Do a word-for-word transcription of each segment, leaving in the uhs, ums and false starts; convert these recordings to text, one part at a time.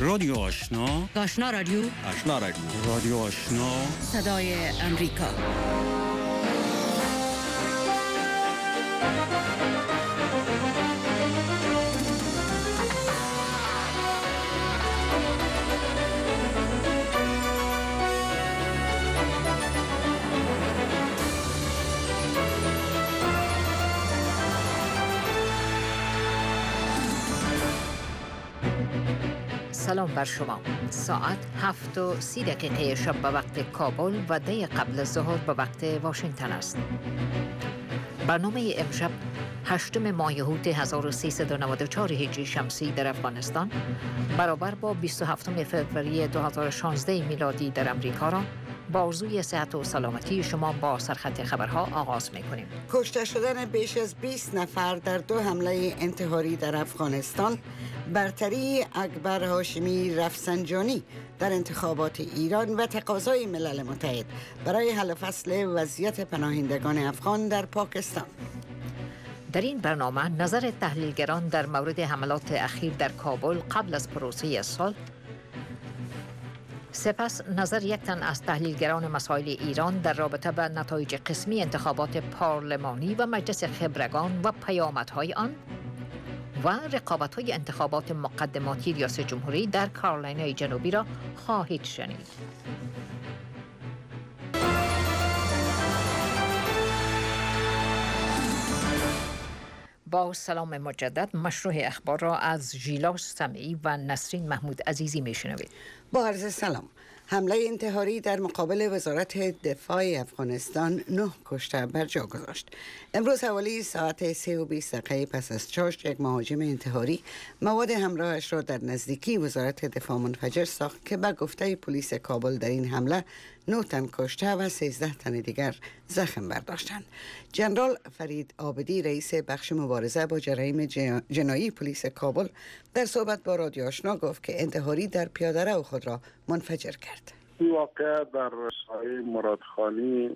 رادیو آشنا، آشنا رادیو، آشنا رادیو، رادیو آشنا، صدای امریکا. سلام بر شما. ساعت هفت و سی دقیقه شب به وقت کابل و ده قبل از ظهر به وقت واشنگتن است. برنامه امشب هشتم ماه یهود هزار و سیصد و نود و چهار هجری شمسی در افغانستان برابر با بیست و هفتم فوریه دو هزار و شانزده میلادی در امریکا را با آرزوی صحت و سلامتی شما با سرخط خبرها آغاز می‌کنیم. کشته شدن بیش از بیست نفر در دو حمله انتحاری در افغانستان، برتری اکبر هاشمی رفسنجانی در انتخابات ایران و تقاضای ملل متحد برای حل فصل وضعیت پناهندگان افغان در پاکستان. در این برنامه نظر تحلیلگران در مورد حملات اخیر در کابل قبل از پروسه صلح، سپس نظر یک تن از تحلیلگران مسائل ایران در رابطه با نتایج قسمی انتخابات پارلمانی و مجلس خبرگان و پیامدهای آن و رقابت‌های انتخابات مقدماتی ریاست جمهوری در کارولینای جنوبی را خواهید شنید. با سلام مجدد، مشروع اخبار را از ژیلا سمعی و نسرین محمود عزیزی میشنوید. با عرض سلام. حمله انتحاری در مقابل وزارت دفاع افغانستان نه کشته بر جا گذاشت. امروز حوالی ساعت سه و بیست دقیقه پس از چاشت یک مهاجم انتحاری مواد همراهش را در نزدیکی وزارت دفاع منفجر ساخت که به گفته پلیس کابل در این حمله نه تن کشته و سیزده تن دیگر زخم برداشتند. جنرال فرید عابدی رئیس بخش مبارزه با جرایم جنایی پلیس کابل در صحبت با رادیو آشنا گفت که انتحاری در پیاده‌رو خود را منفجر کرد. این واقعه در سایه مرادخانی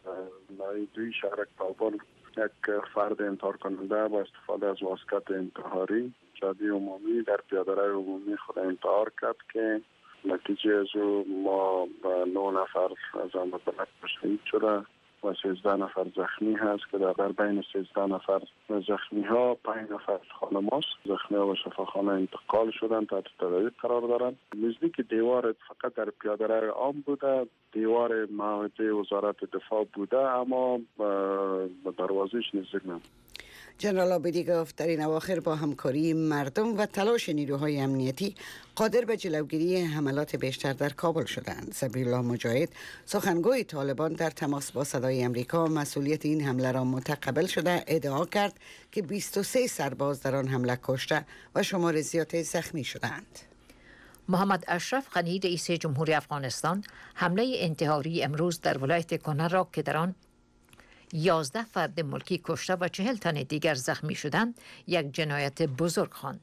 دوی شهر کابل یک فرد انتحار کننده با استفاده از واسکت انتحاری جاده عمومی در پیاده‌رو عمومی خود انتحار کرد که نتیجه از او ما نه نفر از آن بدبخت شهید شده و سیزده نفر زخمی هست که در بین سیزده نفر زخمی ها پنج نفر خانم هاست. زخمی ها به شفاخانه انتقال شدن، تحت تداوی قرار دارند. نزدیک دیوار فقط در پیاده روی عام بوده، دیوار معاهده وزارت دفاع بوده اما به دروازهش نزدیک نبود. جنرال عابدی گفت در این اواخر با همکاری مردم و تلاش نیروهای امنیتی قادر به جلوگیری حملات بیشتر در کابل شدند. صبری الله مجاهد سخنگوی طالبان در تماس با صدای امریکا مسئولیت این حمله را متقبل شده ادعا کرد که بیست و سه سرباز در آن حمله کشته و شمار زیادی زخمی شدند. محمد اشرف غنی رئیس جمهوری افغانستان حمله انتحاری امروز در ولایت کنر را که در آن یازده فرد ملکی کشته و چهل تن دیگر زخمی شدند یک جنایت بزرگ خواند.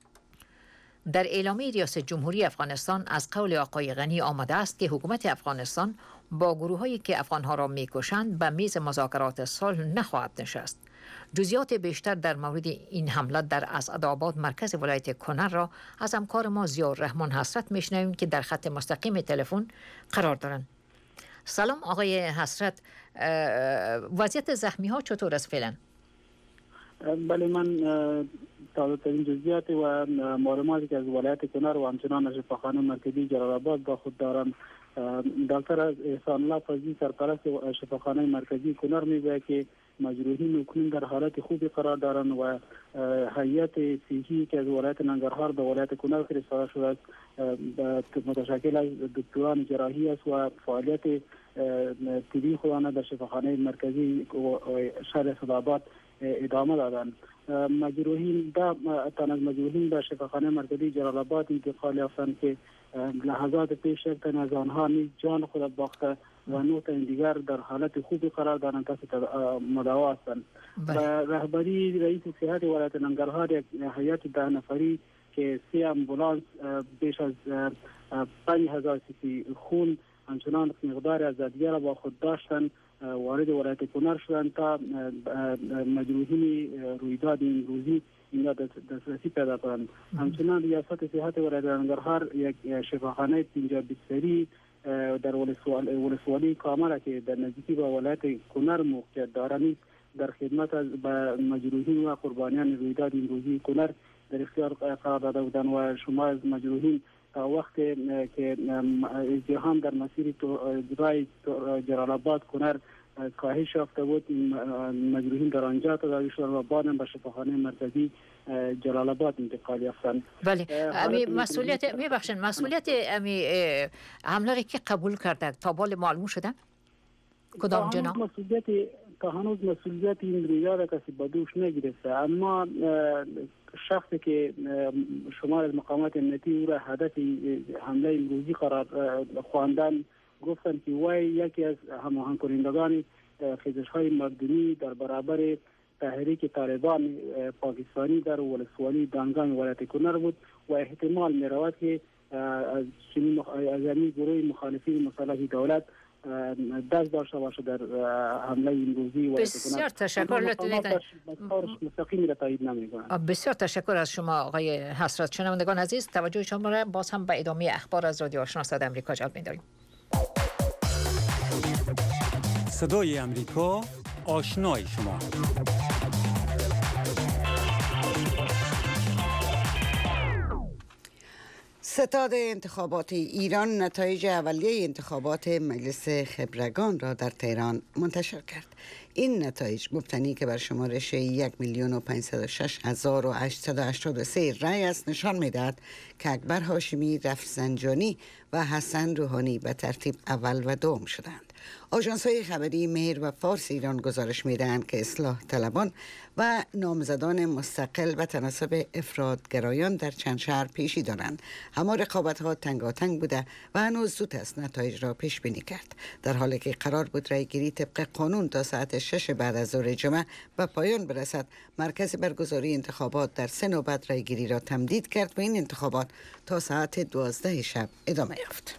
در اعلامیه ریاست جمهوری افغانستان از قول آقای غنی آمده است که حکومت افغانستان با گروهایی که افغانها را میکشند به میز مذاکرات صلح نخواهد نشست. جزئیات بیشتر در مورد این حمله در اسعدآباد مرکز ولایت کنر را از همکار ما ضیاءالرحمن حسرت میشنویم که در خط مستقیم تلفن قرار دارند. سلام آقای حسرت، وضعیت زخمی ها چطور است فعلا؟ بله، من تازه ترین جزئیات و معلوماتی که از ولایت کنر و همچنان شفاخانه مرکزی جلال آباد با خود دارم، دکتر احسان الله فضلی سرپرست شفاخانه مرکزی کنر میگوید که مجروحین اکنون در حالت خوبی قرار دارند و هیئت صحی که از ولایت ننگرهار به ولایت کنر فرستاده شده است متشکل از دکتران جراحی است و فعالیت طبی خودانه در شفاخانه مرکزی شهر اسعدآباد ادامه دادند. مجروحین دا تن از مجروحین به شفاخانه مرکزی جلال آباد انتقال یافتند که لحظات پیش یک تن از آنها نیز جان خود باخته و نه تن دیگر در حالت خوبی قرار دارند تحت مداوا هستند. به رهبری رئیس صحت ولایت ننگرهار یک هیئت ده نفری که سه امبولانس بیش از پنج هزار سیسی خون همچنان مقدار از ادویه را با خود داشتن وارد ولایت کنر شدند تا مجروحین رویداد امروزی اینجا دسترسی پیدا کنند. همچنان ریاست صحت ولایت ننگرهار یک شفاخانه پنجاه بستری در ولسوالی کاملا که در نزدیکی با ولایت کنر موقعیت دارند در خدمت از مجروحین و قربانیان رویداد امروزی کنر در اختیار قرار داده بودند و شما از مجروحین تا وقت که ازدحام در مسیر رای جلال آباد کنر کاهش یافته بود مجروحین در آنجا تداوی شدند و بعداً به شفاخانه مرکزی جلال آباد انتقال یافتند. بله امی مسئولیت میبخشید مسئولیت امی حمله که قبول کرده تا بال معلوم شده کدام جناح؟ مسئولیت تا هنوز مسئولیت این رویداد کسی با دوش نگرفته، اما شخصی که شمار از مقامات امنیتی او را هدف حمله امروزی قرار خواندن گفتند که وای یکی از هماهنگ کنندگان خیزش‌های مردمی در برابر تحریک طالبان پاکستانی در ولسوالی دانگام ولایت کنر بود و احتمال می‌رود که از چنین از گروه مخالفین مسلح دولت دست داشته باشه در حمله امروزی. بسیار تشکر لطفاً مستقیمی را تایید نمی‌کنند. بسیار تشکر از شما آقای حسرت. شنوندگان عزیز توجه شما را باز هم به ادامه اخبار از رادیو آشنا صدای آمریکا جلب می‌داریم. صدای آمریکا آشنای شما. ستاد انتخابات ایران نتایج اولیه انتخابات مجلس خبرگان را در تهران منتشر کرد. این نتایج مبتنی که بر شمارش یک میلیون و پانصد و شش هزار و هشتصد و هشتاد و سه رأی است نشان می‌دهد که اکبر هاشمی، رفسنجانی و حسن روحانی به ترتیب اول و دوم شدند. آژانس‌های خبری مهر و فارس ایران گزارش می‌دهند که اصلاح طلبان و نامزدان مستقل به تناسب افراط‌گرایان در چند شهر پیشی دارند. اما رقابت‌ها تنگاتنگ بوده و هنوز زود است نتایج را پیش بینی کرد، در حالی که قرار بود رأی‌گیری طبق قانون تا ساعت شش بعد از ظهر جمعه به پایان برسد. مرکز برگزاری انتخابات در سه نوبت رأی‌گیری را تمدید کرد و این انتخابات تا ساعت دوازده شب ادامه یافت.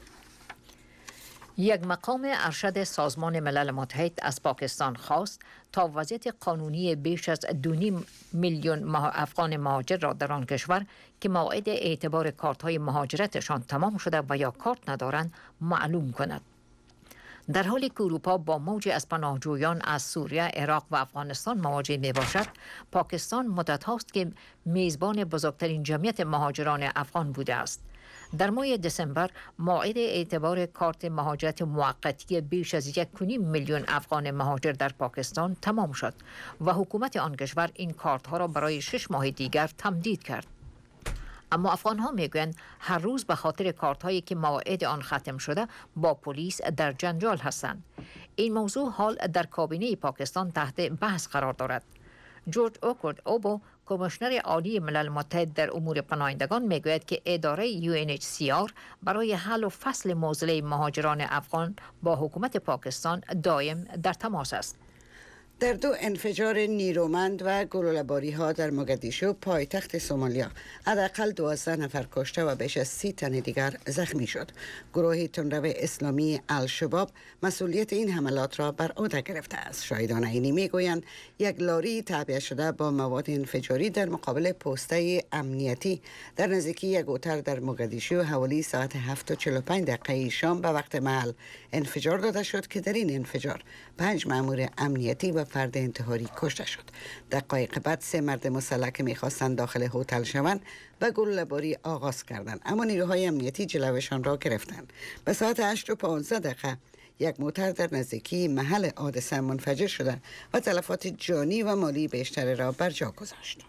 یک مقام ارشد سازمان ملل متحد از پاکستان خواست تا وضعیت قانونی بیش از دو و نیم میلیون افغان مهاجر را در آن کشور که موعد اعتبار کارت‌های مهاجرتشان تمام شده و یا کارت ندارند معلوم کند. در حالی که اروپا با موج از پناهجویان از سوریه، عراق و افغانستان مواجه می باشد، پاکستان مدت هاست که میزبان بزرگترین جمعیت مهاجران افغان بوده است. در ماه دسامبر موعد اعتبار کارت مهاجرت موقتی بیش از یک و نیم میلیون افغان مهاجر در پاکستان تمام شد و حکومت آن کشور این کارت ها را برای شش ماه دیگر تمدید کرد. اما افغان ها میگویند هر روز به خاطر کارت هایی که موعد آن ختم شده با پلیس در جنجال هستند. این موضوع حال در کابینه پاکستان تحت بحث قرار دارد. جورج اوکورد اوبو، کمیشنر عالی ملل متحد در امور پناهندگان، میگوید که اداره یو ان اچ سی آر برای حل و فصل معضله مهاجران افغان با حکومت پاکستان دائم در تماس است. در دو انفجار نیرومند و گلوله‌باری ها در موگادیشو پایتخت سومالیا حداقل دوازده نفر کشته و بیش از سی تن دیگر زخمی شد. گروه تندرو اسلامی الشباب مسئولیت این حملات را بر عهده گرفته است. شاهدان عینی میگویند یک لاری تعبیه شده با مواد انفجاری در مقابل پسته امنیتی در نزدیکی یک اتاق در موگادیشو حوالی ساعت هفت و چهل و پنج دقیقه شام به وقت محل انفجار داده شد که در این انفجار پنج مأمور امنیتی و فرد انتحاری کشته شد. دقایق بعد سه مرد مسلح که می‌خواستند داخل هتل شوند و گلوله‌باری آغاز کردند، اما نیروهای امنیتی جلوشان را گرفتند. به ساعت هشت و پانزده دقیقه یک موتر در نزدیکی محل حادثه منفجر شده و تلفات جانی و مالی بیشتر را بر جا گذاشت.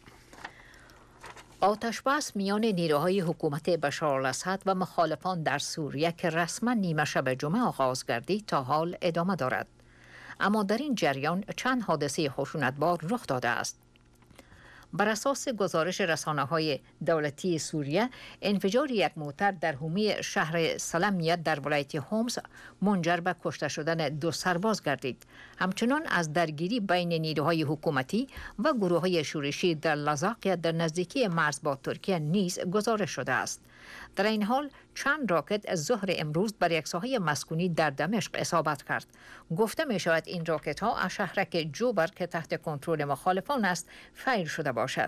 آتش‌بس میان نیروهای حکومت بشار الاسد و مخالفان در سوریه که رسما نیمه شب جمعه آغاز گردید تا حال ادامه دارد. اما در این جریان چند حادثه خشونتبار رخ داده است. بر اساس گزارش رسانه‌های دولتی سوریه، انفجار یک موتر در حومه شهر سلمیه در ولایت هومس منجر به کشته شدن دو سرباز گردید. همچنان از درگیری بین نیروهای حکومتی و گروه‌های شورشی در لازاقیه در نزدیکی مرز با ترکیه نیز گزارش شده است. در این حال چند راکت از ظهر امروز بر یک ساحه مسکونی در دمشق اصابت کرد. گفته می شود این راکت ها از شهرک جوبر که تحت کنترل مخالفان است فیر شده باشد.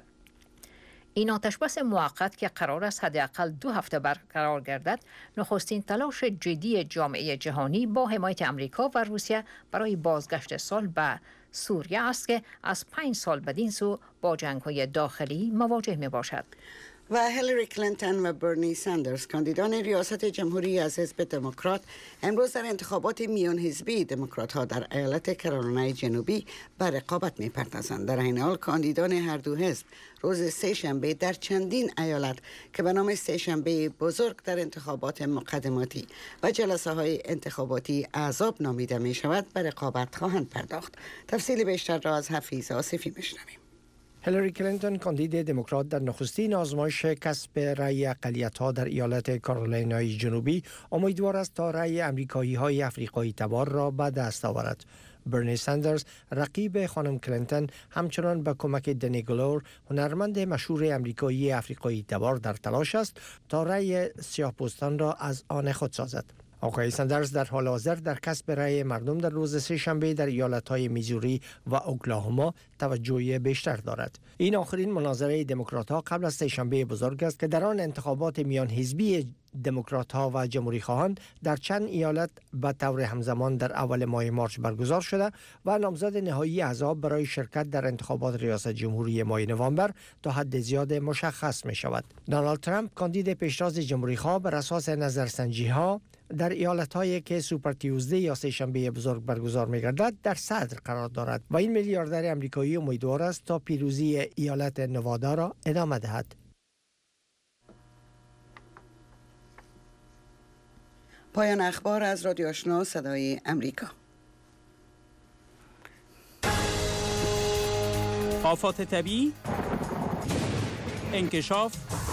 این آتشبس موقت که قرار است حداقل دو هفته برقرار گردد، نخستین تلاش جدی جامعه جهانی با حمایت امریکا و روسیه برای بازگشت صلح به سوریه است که از پنج سال بدین سو با جنگ‌های داخلی مواجه می باشد. و هیلاری کلینتون و برنی ساندرز کاندیدان ریاست جمهوری از حزب دموکرات امروز در انتخابات میان حزبی دموکرات ها در ایالت کارولینای جنوبی به رقابت می‌پردازند. در این حال کاندیدان هر دو حزب روز سه شنبه در چندین ایالت که به نام سه شنبه بزرگ در انتخابات مقدماتی و جلسه های انتخاباتی احزاب نامیده می شود به رقابت خواهند پرداخت. تفصیل بیشتر را از حفیظ آصفی میشنویم. هیلاری کلینتون کاندید دموکرات در نخستین آزمایش کسب رأی اقلیت‌ها در ایالت کارولینای جنوبی امیدوار است تا رأی امریکایی‌های افریقایی تبار را به دست آورد. برنی ساندرز رقیب خانم کلینتون همچنان به کمک دنی گلور هنرمند مشهور امریکایی افریقایی تبار در تلاش است تا رأی سیاه‌پوستان را از آن خود سازد. آقای ساندرز در حال حاضر در کسب رأی مردم در روز سه شنبه در ایالت‌های میزوری و اوکلاهوما توجه بیشتر دارد. این آخرین مناظره دموکرات‌ها قبل از سه شنبه بزرگ است که در آن انتخابات میان حزبی دموکرات‌ها و جمهوری خواهان در چند ایالت به طور همزمان در اول ماه مارچ برگزار شده و نامزد نهایی احزاب برای شرکت در انتخابات ریاست جمهوری ماه نوامبر تا حد زیاد مشخص می شود. دونالد ترامپ کاندید پیشتاز جمهوری خواه بر اساس نظرسنجی‌ها در ایالت‌هایی که سوپر تیوزدی یا سه شنبه بزرگ برگزار می‌گردد در صدر قرار دارد و این میلیاردر آمریکایی امیدوار است تا پیروزی ایالت نوادا را ادامه دهد. پایان اخبار از رادیو آشنا صدای امریکا. آفات طبیعی، انکشاف،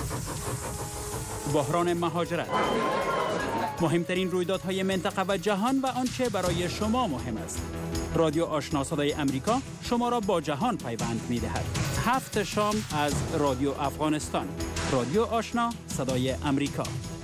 بحران مهاجرت، مهمترین رویدادهای منطقه و جهان و آنچه برای شما مهم است. رادیو آشنا صدای امریکا شما را با جهان پیوند می‌دهد. هفت شام از رادیو افغانستان. رادیو آشنا صدای امریکا.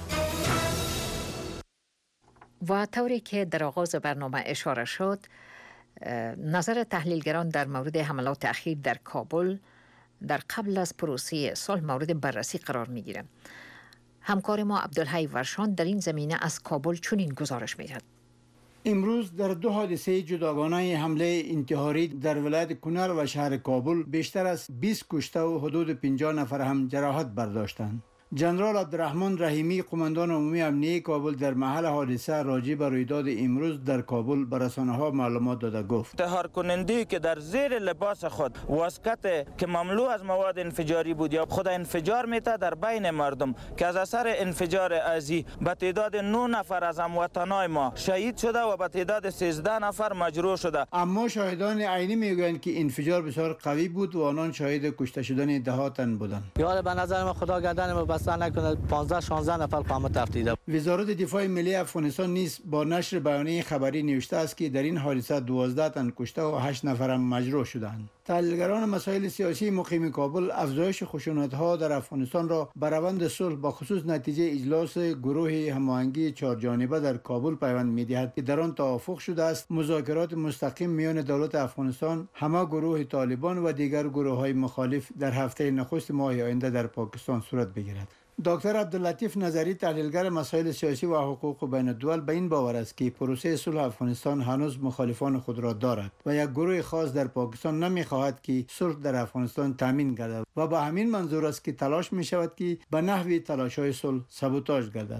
و طوری که در آغاز برنامه اشاره شد، نظر تحلیلگران در مورد حملات اخیر در کابل در قبل از پروسه صلح مورد بررسی قرار می‌گیرد. همکار ما عبدالحی ورشان در این زمینه از کابل چنین گزارش می‌دهد. امروز در دو حادثه جداگانه حمله انتحاری در ولایت کنر و شهر کابل بیشتر از بیست کشته و حدود پنجاه نفر هم جراحت برداشتند. جنرال عبدالرحمن رحیمی قماندان عمومی امنیه کابل در محل حادثه راجع به رویداد امروز در کابل به رسانه‌ها معلومات داده گفت: انتحار کننده که در زیر لباس خود واسکت که مملو از مواد انفجاری بود یا خود انفجار میته در بین مردم که از اثر انفجار ازی به تعداد نه نفر از هموطنان ما شهید شده و به تعداد سیزده نفر مجروح شده. اما شاهدان عینی میگویند که انفجار بسیار قوی بود و آنان شاهد کشته شدن ده ها تن بودند. یاد به نظر من خدا گردن ما بسته نکنه پانزده شانزده نفر قامت تفتیده. وزارت دفاع ملی افغانستان نیز با نشر بیانیه خبری نوشته است که در این حادثه دوازده تن کشته و هشت نفر هم مجروح شدند. تحلیلگران مسائل سیاسی مقیم کابل افزایش خشونت‌ها در افغانستان را به روند صلح با خصوص نتیجه اجلاس گروه هماهنگی چهارجانبه در کابل پیوند می‌دهد که در آن توافق شده است مذاکرات مستقیم میان دولت افغانستان، همه گروه طالبان و دیگر گروه‌های مخالف در هفته نخست ماه آینده در پاکستان صورت بگیرد. دکتر عبداللطیف نظری تحلیلگر مسائل سیاسی و حقوق بین الدول به این باور است که پروسه صلح افغانستان هنوز مخالفان خود را دارد و یک گروه خاص در پاکستان نمی‌خواهد که صلح در افغانستان تامین گردد و با همین منظور است که تلاش می شود که به نحوی تلاش‌های صلح سابوتاژ گردد. و هر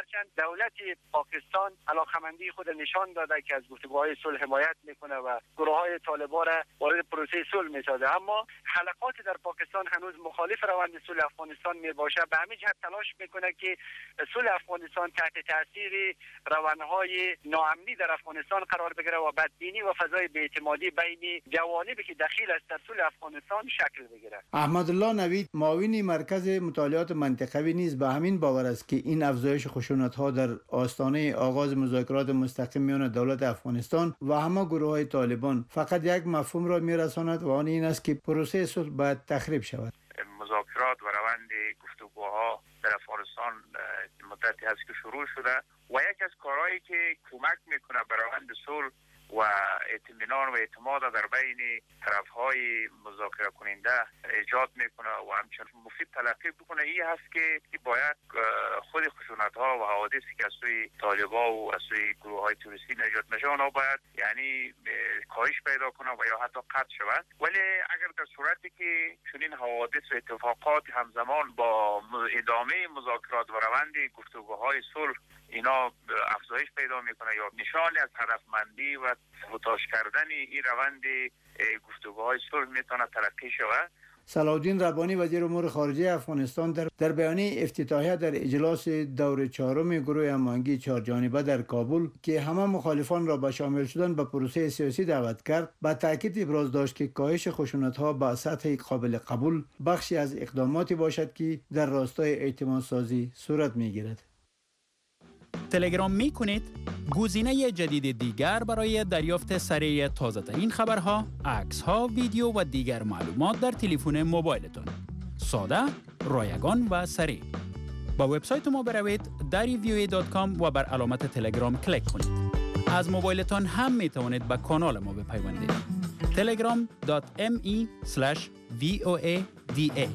هرچند دولت پاکستان علاقمندی خود نشان داده که از گفتگوهای صلح حمایت میکنه و گروه‌های طالبان را وارد پروسه صلح میسازه، اما حلقات در پاکستان هنوز مخالف روند صلح افغانستان میباشه. به همین جهت تلاش میکنه که صلح افغانستان تحت تاثیر روندهای ناامنی در افغانستان قرار بگیره و بدبینی و فضای بی‌اعتمادی بین جوانبی که دخیل است در صلح افغانستان شکل بگیره. احمدالله نوید، معاون مرکز مطالعات منطقوی نیز به همین باور است که این افزایش خشونت‌ها در آستانه آغاز مذاکرات مستقیم میان دولت افغانستان و همه گروه‌های طالبان فقط یک مفهوم را میرساند و آن این است که پروسه صلح باید تخریب شود. مذاکرات و روند گفتگوها در افغانستان مدتی هست که شروع شده و یک از کارهایی که کمک میکنه به روند صلح و اطمینان و اعتماد در بین طرفهای مذاکره کننده ایجاد میکنه و همچنین مفید تلقی بکنه این هست که باید خود خشونت ها و حوادثی که از سوی طالبان و از سوی گروه های توریستی ایجاد میشه اونا باید یعنی کاهش پیدا کنه و یا حتی قطع شود. ولی اگر در صورتی که چنین حوادث و اتفاقات همزمان با ادامه مذاکرات و روند گفتگوهای صلح اینا افزایش پیدا میکنه یا نشانی از هدفمندی و سبوتاژ کردن این روند گفتگوهای صلح میتونه تلقی شود. صلاحالدین ربانی وزیر امور خارجه افغانستان در در بیانیه افتتاحیه در اجلاس دور چهارم گروه هماهنگی چهارجانبه در کابل که همه مخالفان را به شامل شدن به پروسه سیاسی دعوت کرد، با تاکید ابراز داشت که کاهش خشونت‌ها به سطح قابل قبول بخشی از اقداماتی باشد که در راستای اعتماد سازی صورت می‌گیرد. تلگرام می کنید؟ گزینه جدید دیگر برای دریافت سریع تازه‌ترین خبرها، عکس‌ها، ویدیو و دیگر معلومات در تلفن موبایلتان. ساده، رایگان و سریع. با وبسایت ما بروید دری وی او ای دات کام و بر علامت تلگرام کلیک کنید. از موبایلتان هم می توانید به کانال ما بپیوندید. تلگرام دات ام ای اسلش وی او ای دی ای.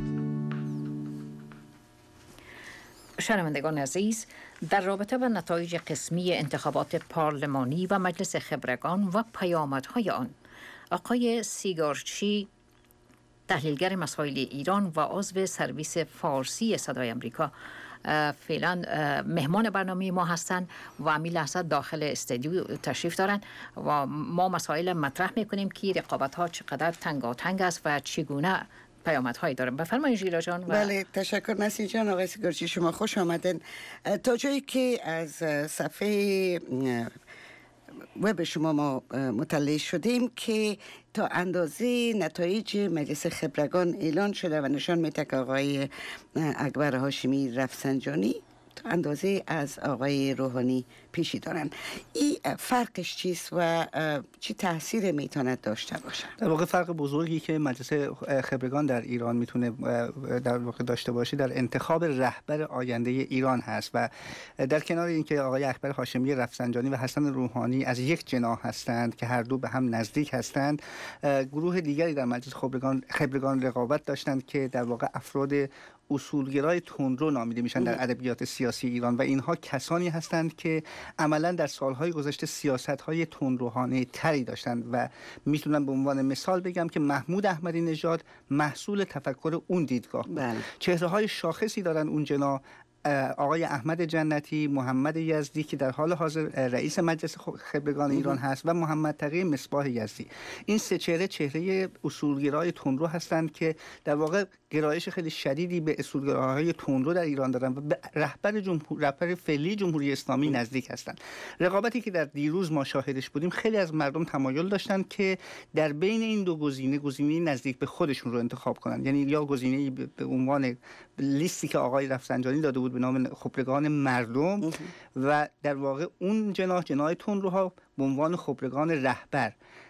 شنوندگان عزیز، در رابطه با نتایج قسمی انتخابات پارلمانی و مجلس خبرگان و پیامدهای آن، آقای سیگارچی، تحلیلگر مسائل ایران و عضو سرویس فارسی صدای امریکا، فعلا مهمان برنامه ما هستند و همین لحظه داخل استودیو تشریف دارند و ما مسائل مطرح میکنیم که رقابت ها چقدر تنگاتنگ است و چگونه پیامدهایی دارم. بفرمایید ژیلا جان. و... بله، تشکر نسیم جان. آقای سیگارچی شما خوش آمدین. تا جایی که از صفحه وب شما ما مطلع شدیم که تا اندازه نتایج مجلس خبرگان اعلان شده و نشان میده که آقای اکبر هاشمی رفسنجانی تا اندازه از آقای روحانی پیشی دارن. این فرقش چیست و چی تاثیر میتونه داشته باشه؟ در واقع فرق بزرگی که مجلس خبرگان در ایران میتونه در واقع داشته باشه در انتخاب رهبر آینده ایران هست و در کنار اینکه آقای اکبر هاشمی رفسنجانی و حسن روحانی از یک جناح هستند که هر دو به هم نزدیک هستند، گروه دیگری در مجلس خبرگان خبرگان رقابت داشتند که در واقع افراد اصولگرای تندرو نامیده میشن در ادبیات سیاسی ایران و اینها کسانی هستند که عملا در سالهای گذشته سیاست‌های تندروحانه تری داشتند و میتونم به عنوان مثال بگم که محمود احمدی نژاد محصول تفکر اون دیدگاه بود. چهره‌های شاخصی دارن اون جنا، آقای احمد جنتی، محمد یزدی که در حال حاضر رئیس مجلس خبرگان ایران هست و محمد تقی مصباح یزدی. این سه چهره چهره اصولگرای تندرو هستند که در واقع گرایش خیلی شدیدی به اصولگراهای تندرو در ایران دارن و به رهبر جمهور رهبر فعلی جمهوری اسلامی نزدیک هستند. رقابتی که در دیروز ما شاهدش بودیم، خیلی از مردم تمایل داشتن که در بین این دو گزینه گزینه نزدیک به خودشون رو انتخاب کنن، یعنی یا گزینه به عنوان لیستی که آقای رفسنجانی داده بود به نام خبرگان مردم و در واقع اون جناح جناح تندروها به عنوان خبرگان رهبر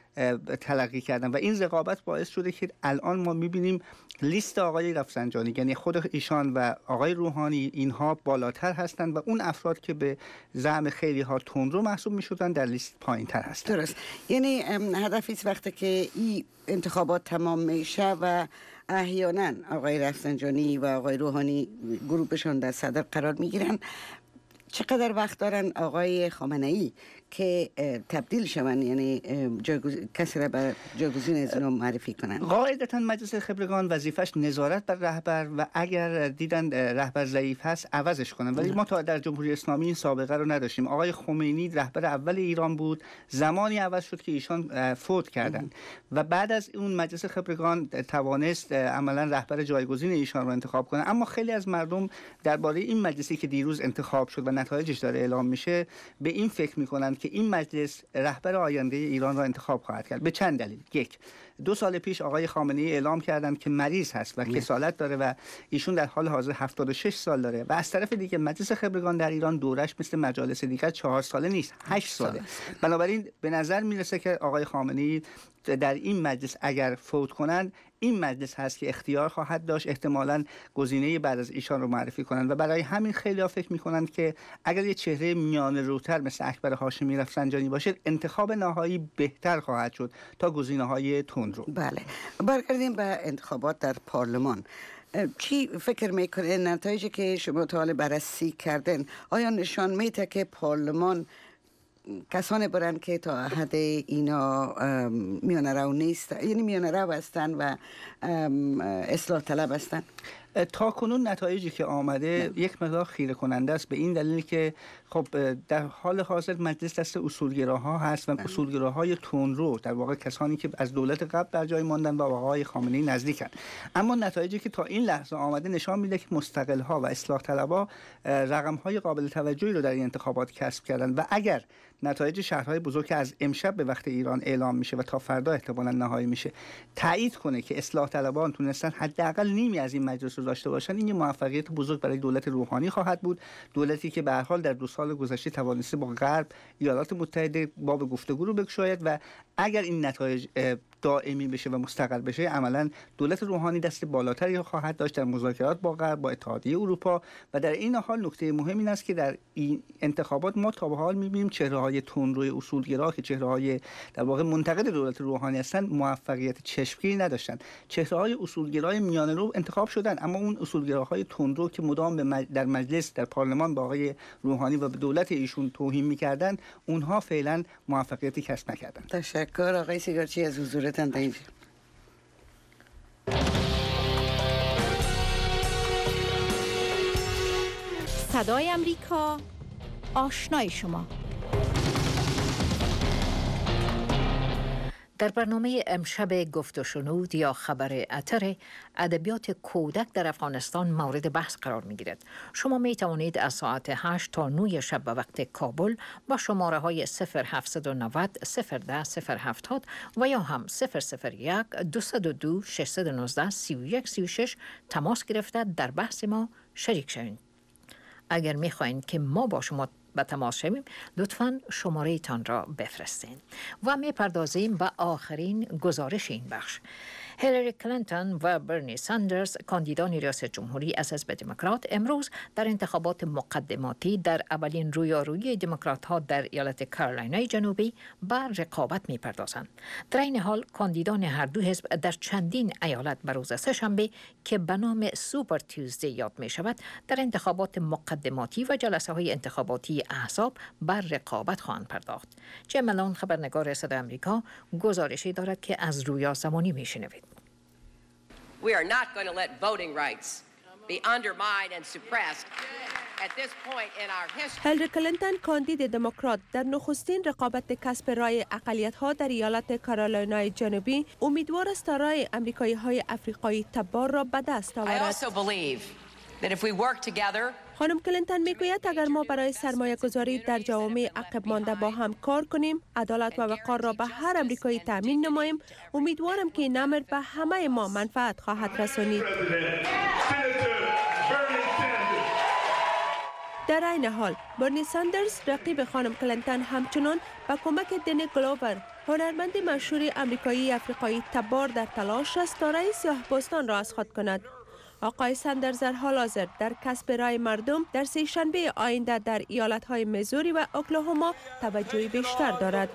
تلقی کردن و این رقابت باعث شده که الان ما می‌بینیم لیست آقای رفسنجانی، یعنی خود ایشان و آقای روحانی، اینها بالاتر هستند و اون افراد که به زعم خیلی ها تندرو محسوب می‌شدن در لیست پایین‌تر هستند. درست. یعنی هدف است وقتی که این انتخابات تمام میشه و احیانا آقای رفسنجانی و آقای روحانی گروهشون در صدر قرار میگیرن، چقدر وقت دارن آقای خامنه‌ای که تبدیل شوند، یعنی کسی را بر جایگزین از اونها معرفی کنند؟ قاعدتا مجلس خبرگان وظیفش نظارت بر رهبر و اگر دیدن رهبر ضعیف هست عوضش کنن، ولی ما تا در جمهوری اسلامی این سابقه رو نداشتیم. آقای خمینی رهبر اول ایران بود، زمانی عوض شد که ایشان فوت کردند و بعد از اون مجلس خبرگان توانست عملا رهبر جایگزین ایشان رو انتخاب کنه. اما خیلی از مردم درباره این مجلسی که دیروز انتخاب شد و نتایجش داره اعلام میشه به این فکر میکنند که این مجلس رهبر آینده ایران را انتخاب خواهد کرد. به چند دلیل. یک، دو سال پیش آقای خامنه‌ای اعلام کردند که مریض هست و کسالت داره و ایشون در حال حاضر هفتاد و شش سال داره و از طرف دیگه مجلس خبرگان در ایران دورش مثل مجالس دیگر چهار ساله نیست، هشت ساله. بنابراین به نظر میرسه که آقای خامنه‌ای در این مجلس اگر فوت کنند، این مجلس هست که اختیار خواهد داشت احتمالاً گزینه بعد از ایشان رو معرفی کنند و برای همین خیلی‌ها فکر می‌کنند که اگر یه چهره میانه روتر مثل اکبر هاشمی رفسنجانی باشه، انتخاب نهایی بهتر خواهد شد تا گزینه‌های تندرو. بله، برگردیم به انتخابات در پارلمان. چی فکر میکنه نتایجی که شما تا حال بررسی کردن آیا نشان میده که پارلمان کسانی برند که تا حد اینا میانه رو نیست، یعنی میانه رو هستن و اصلاح طلب هستن؟ تا کنون نتایجی که آمده نه. یک مقدار خیره کننده است، به این دلیل که خب در حال حاضر مجلس دست اصولگراها هست و اصولگراهای تندرو، در واقع کسانی که از دولت قبل بر جای ماندن و آقای خامنه‌ای نزدیکن. اما نتایجی که تا این لحظه آمده نشان میده که مستقل‌ها و اصلاح طلب‌ها رقم‌های قابل توجهی رو در این انتخابات کسب کردن و اگر نتایج شهرهای بزرگ که از امشب به وقت ایران اعلام میشه و تا فردا احتمالاً نهایی میشه تایید کنه که اصلاح طلبان تونستن حداقل نیمی از این مجلس رو داشته باشن، این یه موفقیت بزرگ برای دولت روحانی خواهد بود. دولتی که به هر حال در دو سال گذشته توانسته با غرب، ایالات متحده باب گفتگو رو بگشاید و اگر این نتایج دائمی بشه و مستقر بشه، عملا دولت روحانی دست بالاتری خواهد داشت در مذاکرات با غرب، با اتحادیه اروپا. و در این حال نکته مهم این است که در این انتخابات ما تا به حال می‌بینیم چهره‌های تندروی اصولگرا که چهره‌های در واقع منتقد دولت روحانی هستند موفقیت چشمگیری نداشتند. چهره‌های اصولگرای میانه رو انتخاب شدن، اما اون اصولگراهای تندرو که مدام به مج... در مجلس در پارلمان با آقای روحانی و به دولت ایشون توهین می‌کردند، اونها فعلا موفقیتی کسب نکردند. تشکر آقای سیگارچی از حضورتان در اینجا. صدای امریکا، آشنای شما. در برنامه امشب گفت و شنود یا خبر اتر، ادبیات کودک در افغانستان مورد بحث قرار می گیرد. شما می توانید از ساعت هشت تا نه شب به وقت کابل با شماره های صفر هفت نه صفر صفر ده صفر هفتاد و یا هم صفر صفر یک دو صفر دو شش یک نه سه یک سه شش تماس گرفته در بحث ما شریک شوید. اگر می خواهید که ما با شما به تماس شویم، لطفاً شماره تان را بفرستین. و می پردازیم به آخرین گزارش این بخش. هیلاری کلینتون و برنی ساندرز، کاندیدان ریاست جمهوری از حزب دموکرات، امروز در انتخابات مقدماتی در اولین رویارویی دموکرات ها در ایالت کارولینای جنوبی به رقابت می پردازند. در این حال کاندیدان هر دو حزب در چندین ایالت به روز سه‌شنبه که به نام سوپر تیوزدی یاد می شود، در انتخابات مقدماتی و جلسه های انتخاباتی احزاب بر رقابت خواهند پرداخت. جملان خبرنگار صدای آمریکا گزارشی دارد که از رویا زمانی می شنوید. We are not going to let voting rights be undermined and suppressed at this point in our history. هیلاری کلینتون کاندید دموکرات در نخستین رقابت کسب رای اقلیت‌ها در ایالت کارولینای جنوبی امیدوار است تا رای آمریکایی‌های افریقایی تبار را به دست آورد. I also believe that if we work together خانم کلینتون میگوید اگر ما برای سرمایه گذاری در جوامع عقب مانده با هم کار کنیم، عدالت و وقار را به هر امریکایی تأمین نماییم، امیدوارم که این امر به همه ما منفعت خواهد رسانید. در این حال برنی ساندرز رقیب خانم کلینتون همچنان با کمک دن گلوور، هنرمند مشهور امریکایی افریقایی تبار، در تلاش است تا رئیس سیاه‌پوستان را از خود کند. آقای ساندرز در حال حاضر در کسب رای مردم در سه شنبه آینده در ایالت‌های میزوری و اوکلاهوما توجهی بیشتر دارد.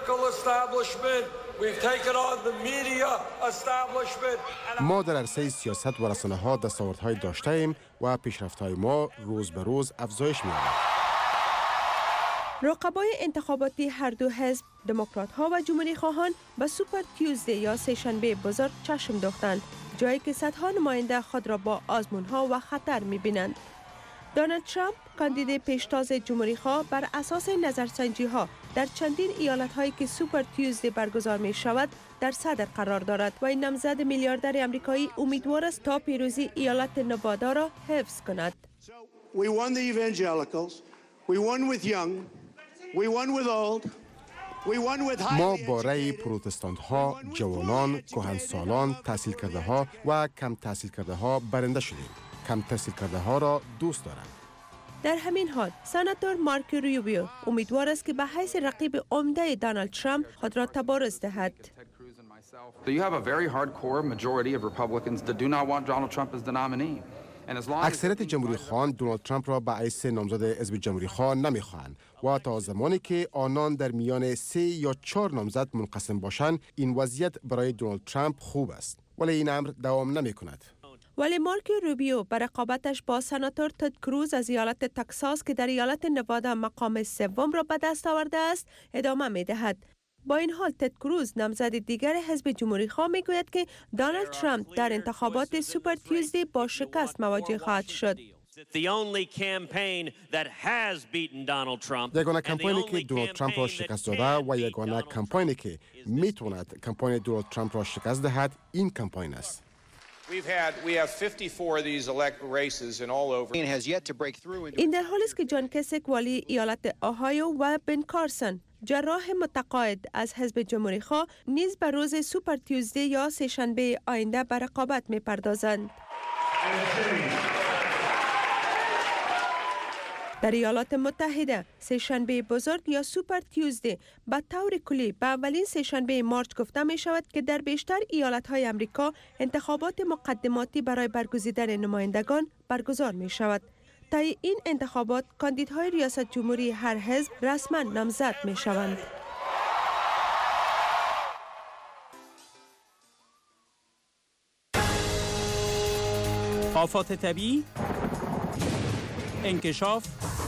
ما در عرصه سیاست و رسانه‌ها دستاوردهای داشته ایم و پیشرفت‌های ما روز به روز افزایش می‌یابد. رقبای انتخاباتی هر دو حزب، دموکرات ها و جمهوری خواهان به سوپر تیوزدی یا سه‌شنبه بزرگ چشم دوختند، جایی که صدها نماینده خود را با آزمون ها و خطر می بینند. دونالد ترامپ، کاندید پیشتاز جمهوری خواه، بر اساس نظرسنجی ها در چندین ایالت هایی که سوپر تیوزدی برگزار می شود در صدر قرار دارد و این نامزد میلیاردر آمریکایی امیدوار است تا پیروزی ایالت نوادا را حفظ کند. We won the evangelicals. We won with young. We won with old. We won with high. ما با رأی پروتستان ها، جوانان، کهنسالان، تحصیل کرده ها و کم تحصیل کرده ها برنده شدیم. کم تحصیل کرده ها را دوست دارم. در همین حال سناتور مارکو روبیو امیدوار است که به حیث رقیب عمده دونالد ترامپ خود را تبارز دهد. You have a very hardcore majority of Republicans that do not want Donald Trump as the nominee. اکثریت جمهوری خواهان دونالد ترامپ را به حیث نامزد حزب جمهوری خواه نمیخواهند و تا زمانی که آنان در میان سه یا چهار نامزد منقسم باشند این وضعیت برای دونالد ترامپ خوب است، ولی این امر دوام نمی کند. ولی مارکو روبیو بر رقابتش با سناتور تد کروز از ایالت تگزاس که در ایالت نوادا مقام سوم را به دست آورده است ادامه می دهد. با این حال تد کروز نامزد دیگر حزب جمهوری خواه می گوید که دونالد ترامپ در انتخابات سوپر تیوزدی با شکست مواجه خواهد شد. یگانه کمپانی که دونالد ترامپ را شکست داده و یگانه کمپانی که می تواند کمپانی دونالد ترامپ را شکست دهد این کمپانی است. این در حالی است که جان کسیک والی ایالت اوهایو و بن کارسون جراح متقاعد از حزب جمهوری خواه نیز به روز سوپر تیوزدی یا سه‌شنبه آینده به رقابت می‌پردازند. در ایالات متحده سه‌شنبه بزرگ یا سوپر تیوزدی به طور کلی به اولین سه‌شنبه مارچ گفته می شود که در بیشتر ایالت‌های آمریکا انتخابات مقدماتی برای برگزیدن نمایندگان برگزار می شود. طی این انتخابات کاندیدهای ریاست جمهوری هر حزب رسما نامزد می شوند. آفات طبیعی، انکشاف،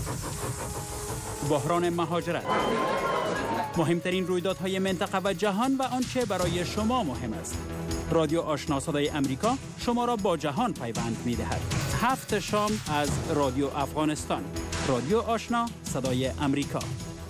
بحران مهاجرت، مهمترین رویدادهای منطقه و جهان و آنچه برای شما مهم است. رادیو آشنا صدای امریکا شما را با جهان پیوند می دهد. هفت شام از رادیو افغانستان. رادیو آشنا صدای امریکا.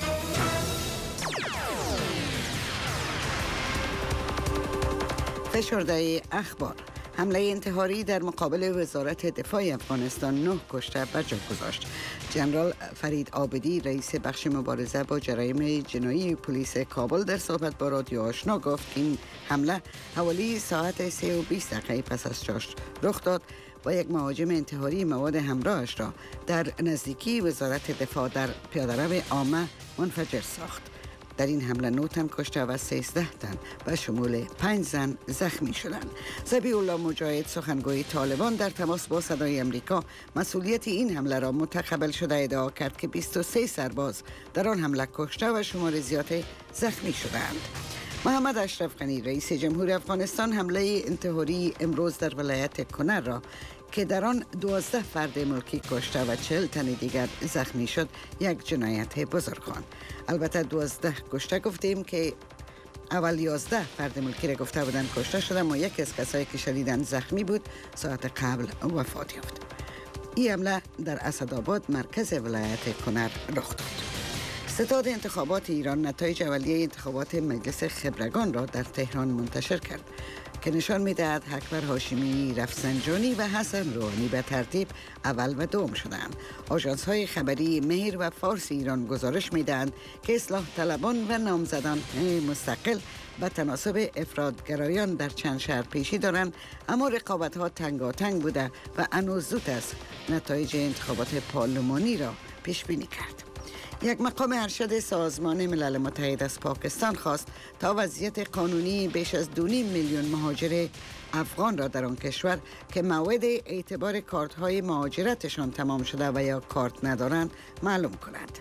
فشرده اخبار: حمله انتحاری در مقابل وزارت دفاع افغانستان نه کشته بر جا گذاشت. جنرال فرید عابدی رئیس بخش مبارزه با جرایم جنایی پلیس کابل در صحبت با رادیو آشنا گفت که این حمله حوالی ساعت سه و بیست دقیقه پس از چاشت رخ داد و یک مهاجم انتحاری مواد همراهش را در نزدیکی وزارت دفاع در پیاده‌رو عامه منفجر ساخت. در این حمله نه تن کشته و سیزده تن به شمول پنج زن زخمی شدند. ذبیح الله مجاهد سخنگوی طالبان در تماس با صدای امریکا مسئولیت این حمله را متقبل شده ادعا کرد که بیست و سه سرباز در آن حمله کشته و شمار زیاد زخمی شدند. محمد اشرف غنی رئیس جمهور افغانستان حمله انتحاری امروز در ولایت کنر را که در آن دوازده فرد ملکی کشته و چهل تن دیگر زخمی شد یک جنایت بزرگ خواند. البته دوازده کشته گفتیم که اول یازده فرد ملکی را گفته بودند کشته شده، اما یکی از کسایی که شدیداً زخمی بود ساعت قبل وفات یافت. این حمله در اسدآباد مرکز ولایت کنر رخ داد. ستاد انتخابات ایران نتایج اولیه انتخابات مجلس خبرگان را در تهران منتشر کرد که نشان می‌دهد اکبر هاشمی، رفسنجانی و حسن روحانی به ترتیب اول و دوم شدند. آژانس‌های خبری مهر و فارس ایران گزارش می‌دهند که اصلاح طلبان و نامزدان مستقل به تناسب افراطگرایان در چند شهر پیشی دارند، اما رقابت‌ها تنگاتنگ بوده و هنوز زود است نتایج انتخابات پارلمانی را پیش بینی کرد. یک مقام ارشد سازمان ملل متحد از پاکستان خواست تا وضعیت قانونی بیش از دو میلیون مهاجر افغان را در آن کشور که موعد اعتبار کارت‌های مهاجرتشان تمام شده و یا کارت ندارند معلوم کند.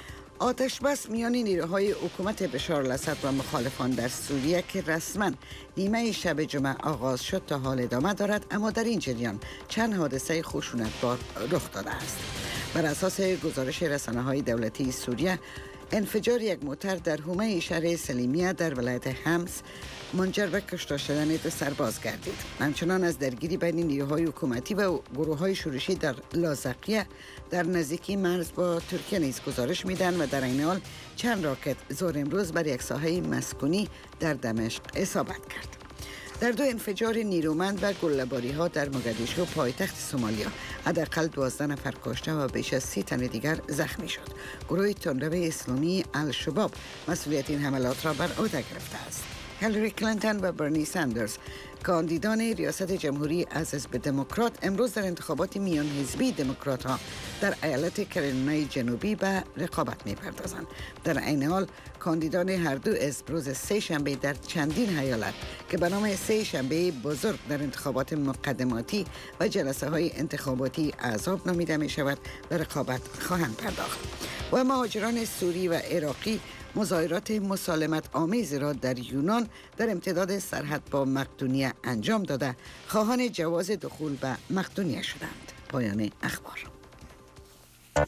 آتش بس میان نیروهای حکومت بشار الاسد و مخالفان در سوریه که رسما نیمه شب جمعه آغاز شد تا حال ادامه دارد، اما در این جریان چند حادثه خشونتبار رخ داده است. بر اساس گزارش رسانه‌های دولتی سوریه، انفجار یک موتر در حومه شهر سلیمیه در ولایت حمص منجر به کشته شدن دو سرباز گردید. همچنان از درگیری بین نیروهای حکومتی و گروه‌های شورشی در لازقیه در نزدیکی مرز با ترکیه نیز گزارش میدن و در این حال چند راکت ظهر امروز بر یک ساحه مسکونی در دمشق اصابت کرد. در دو انفجار نیرومند و گله‌باری ها در موگادیشو پایتخت سومالیا حداقل دوازده نفر کشته و بیش از سی تن دیگر زخمی شد. گروه تندرو اسلامی الشباب مسئولیت این حملات را بر عهده گرفته است. هیلاری کلینتون و برنی ساندرز کاندیدان ریاست جمهوری از حزب دموکرات امروز در انتخابات میان حزبی دموکرات ها در ایالت کارولینای جنوبی به رقابت می‌پردازند. در عین حال کاندیدان هر دو از روز سه شنبه در چندین ایالت که به نام سه شنبه بزرگ در انتخابات مقدماتی و جلسه های انتخاباتی احزاب نامیده می شود به رقابت خواهند پرداخت. و مهاجران سوری و عراقی مظاهرات مسالمت آمیز را در یونان در امتداد سرحد با مقدونیه انجام داده خواهان جواز دخول به مقدونیه شدند. پایان اخبار.